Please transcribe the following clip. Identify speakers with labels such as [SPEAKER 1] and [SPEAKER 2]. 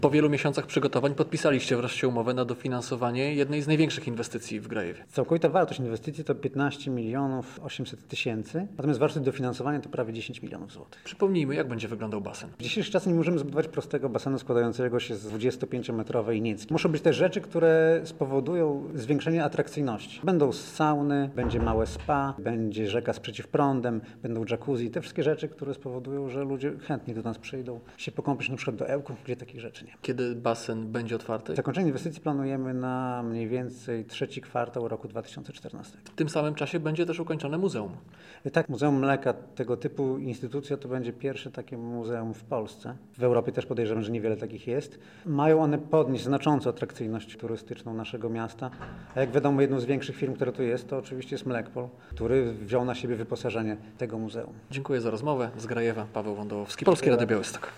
[SPEAKER 1] Po wielu miesiącach przygotowań podpisaliście wreszcie umowę na dofinansowanie jednej z największych inwestycji w Grajewie.
[SPEAKER 2] Całkowita wartość inwestycji to 15 800 000, natomiast wartość dofinansowania to prawie 10 milionów złotych.
[SPEAKER 1] Przypomnijmy, jak będzie wyglądał basen.
[SPEAKER 2] W dzisiejszych czasach nie możemy zbudować prostego basenu składającego się z 25-metrowej nicki. Muszą być też rzeczy, które spowodują zwiększenie atrakcyjności. Będą sauny, będzie małe spa, będzie rzeka z przeciwprądem, będą jacuzzi. Te wszystkie rzeczy, które spowodują, że ludzie chętnie do nas przyjdą się pokąpić na przykład do Ełku, gdzie takich rzeczy nie ma.
[SPEAKER 1] Kiedy basen będzie otwarty?
[SPEAKER 2] Zakończenie inwestycji planujemy na mniej więcej 3 kwartał roku 2014.
[SPEAKER 1] W tym samym czasie będzie też ukończone muzeum.
[SPEAKER 2] Tak, Muzeum Mleka, tego typu instytucja, to będzie pierwsze takie muzeum w Polsce. W Europie też podejrzewam, że niewiele takich jest. Mają one podnieść znacząco atrakcyjność turystyczną naszego miasta. A jak wiadomo, jedną z większych firm, która tu jest, to oczywiście jest Mlekpol, który wziął na siebie wyposażenie tego muzeum.
[SPEAKER 1] Dziękuję za rozmowę. Z Grajewa Paweł Wądołowski, Polskie Radio Białystok.